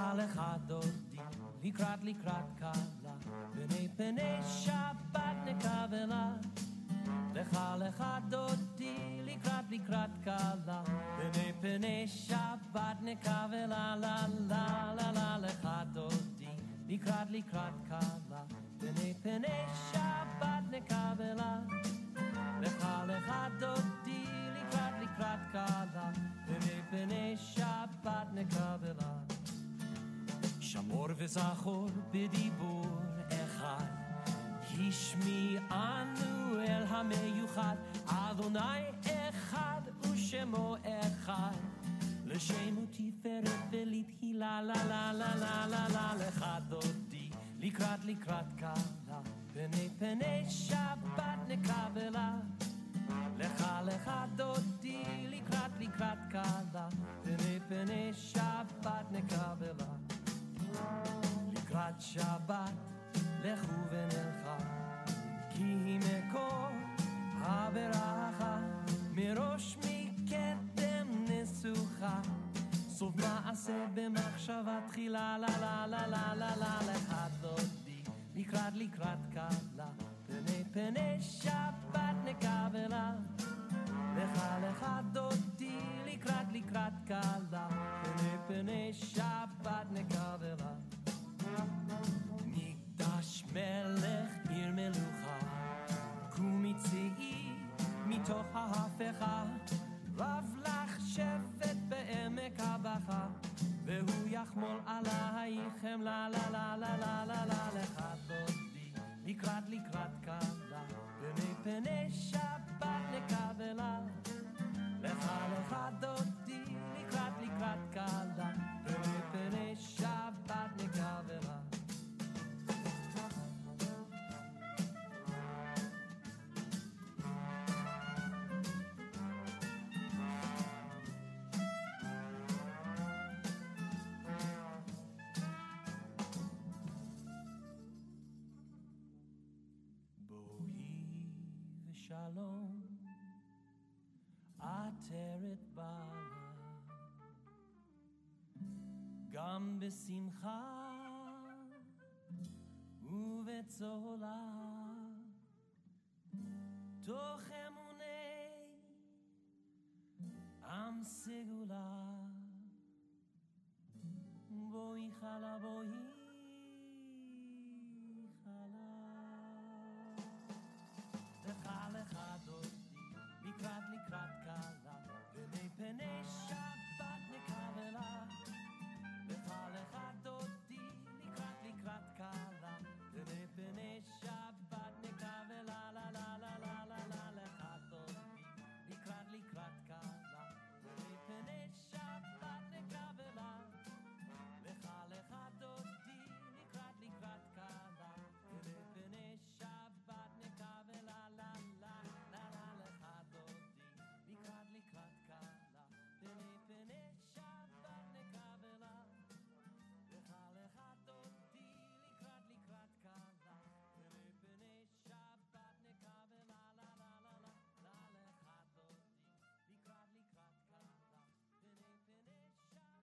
לך דודי, לקראת קלה, בני פני שבת נקבלה. לך דודי, לקראת קלה, בני פני שבת נקבלה. לה לה לה לה לך דודי, לקראת קלה, בני פני שבת נקבלה. לך דודי, לקראת קלה, בני פני שבת נקבלה. שמור וזכור בדיבור אחד, השמיענו אל המיוחד, אדוני אחד ושמו אחד, לשם ותפארת ולתהילה. לה לה לה לה לה לה לך דודי, לקראת קלה, בני פני שבת נקבלה. לך דודי, לקראת קלה, בני פני שבת נקבלה. לקראת שבת לכו ונלכה, כי היא מקור הברכה, מראש מקדם נסוכה, סוף מעשה במחשבה תחילה. לה לה לה לה לה לה לך דודי, לקראת קלה, בני פני שבת נקבלה. לך דודי, לקראת קלה, בני פני שבת נקבלה. מקדש מלך עיר מלוכה, קומי צאי מתוך ההפכה, רב לך שבט בעמק הבכה, והוא יחמול עלייכם. לה לה לה לה לה לה לה לך דודי, לקראת קלה, בני פני שבת נקבלה. לך דודי, לקראת קלה, בני פני שבת נקבלה. שלום עטרת בעלה, גם בשמחה ובצהלה, תוך אמוני עם סגולה. בואי חלה בואי